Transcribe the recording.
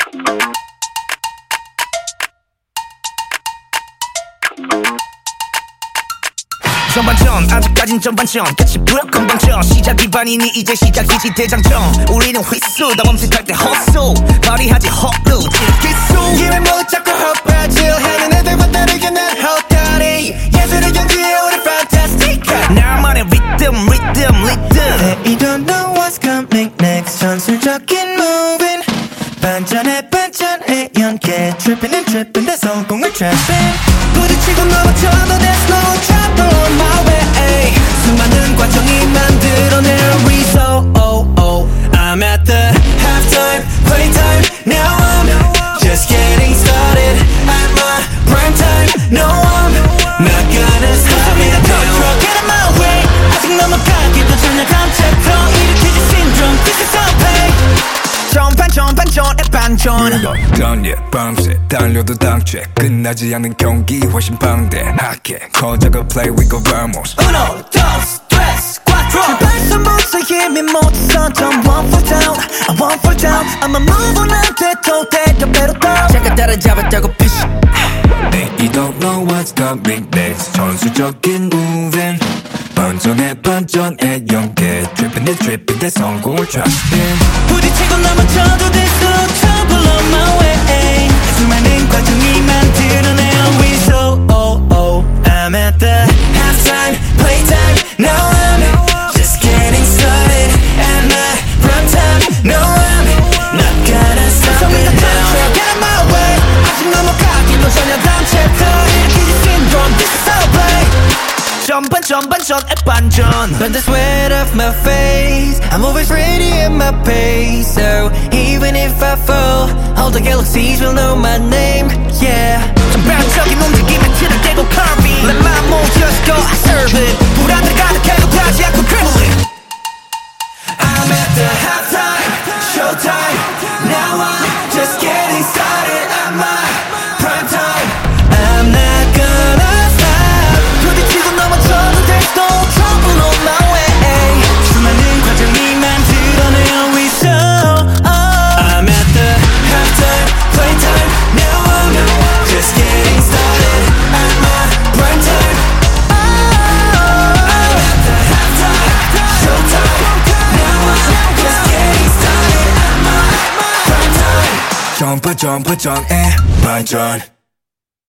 전반전 아직까진 전반전 끝이 무조건 반전 시작이 반이니 이제 시작이지 대장전 우리는 휘수 다 멈칫할 때 헛소 발휘하지 헛루 기수 기회 못 잡고 헛바질 하는 애들과 다르게 난 헛다리 예술의 경지에 우리 fantastic 나만의 리듬 Hey you don't know what's coming next 전술적인 moving 반전에 반전에 연계 Tripping and tripping 내 성공을 trapping 부딪히고 넘어져도 there's no trouble on my way 수많은 과정이 만들어낸 result I'm at the halftime playtime now I'm just getting started at my prime time no I'm not gonna stop me now Get in my way 아직 넘어가기도 전혀 감체표 일으키지 syndrome This is our pay 전반전의 반전 던예 밤새 달려도 당최 끝나지 않는 경기 훨씬 방대하게 거저가 play we go vamos Uno, dos, tres, cuatro 출발선부터 힘이 못서 전 one fall down I won't fall down I'ma move on 안 돼도 대답대로 더 제가 따라잡았다고 피시 Hey you don't know what's coming next 전술적인 moving 반전에 반전에 연계 Tripping and tripping 내 성공을 trapping 부딪히고 넘어져도 there's no trouble on my way 수많은 과정이 만들어낸 whistle I'm at the halftime playtime now I'm just getting started at my prime time no I'm not gonna stop me now Get in my way 아직 넘어가기도 전혀 감체표 일으키지 syndrome This is our play 전반전의 반전 Burn the sweat off my face I'm always ready at my pace So even if I fall All the galaxies will know my name Yeah 전반적인 움직임에 틀을 깨고 curving Let my mood just go I serve it 불안을 가득해도 가지 않고 dribbling I'm at the halftime showtime Now I'm just getting started at my prime time I'm not gonna 부딪히고 넘어져도 there's no trouble on my way 수많은 과정이 만들어낸 whistle I'm at the halftime playtime now I'm just getting started at my prime time I'm at the halftime showtime now I'm just getting started at my prime time 전반전에 반전